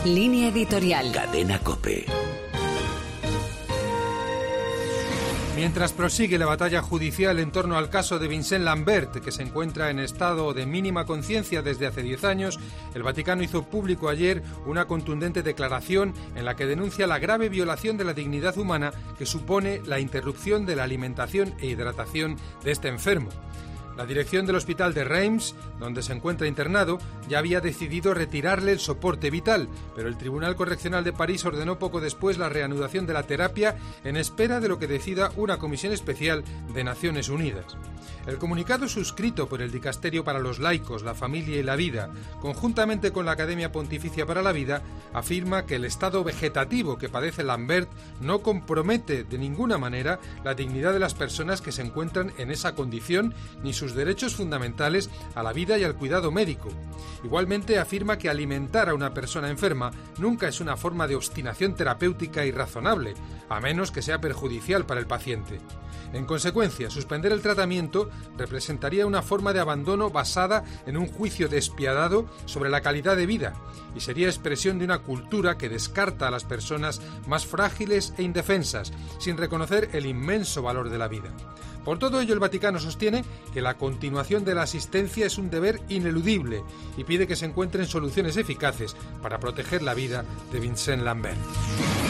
Línea editorial. Cadena COPE. Mientras prosigue la batalla judicial en torno al caso de Vincent Lambert, que se encuentra en estado de mínima conciencia desde hace 10 años, el Vaticano hizo público ayer una contundente declaración en la que denuncia la grave violación de la dignidad humana que supone la interrupción de la alimentación e hidratación de este enfermo. La dirección del hospital de Reims, donde se encuentra internado, ya había decidido retirarle el soporte vital, pero el Tribunal Correccional de París ordenó poco después la reanudación de la terapia en espera de lo que decida una comisión especial de Naciones Unidas. El comunicado suscrito por el Dicasterio para los Laicos, la Familia y la Vida, conjuntamente con la Academia Pontificia para la Vida, afirma que el estado vegetativo que padece Lambert no compromete de ninguna manera la dignidad de las personas que se encuentran en esa condición ni sus derechos fundamentales a la vida y al cuidado médico. Igualmente afirma que alimentar a una persona enferma nunca es una forma de obstinación terapéutica irrazonable, a menos que sea perjudicial para el paciente. En consecuencia, suspender el tratamiento representaría una forma de abandono basada en un juicio despiadado sobre la calidad de vida y sería expresión de una cultura que descarta a las personas más frágiles e indefensas, sin reconocer el inmenso valor de la vida. Por todo ello, el Vaticano sostiene que la continuación de la asistencia es un deber ineludible y pide que se encuentren soluciones eficaces para proteger la vida de Vincent Lambert.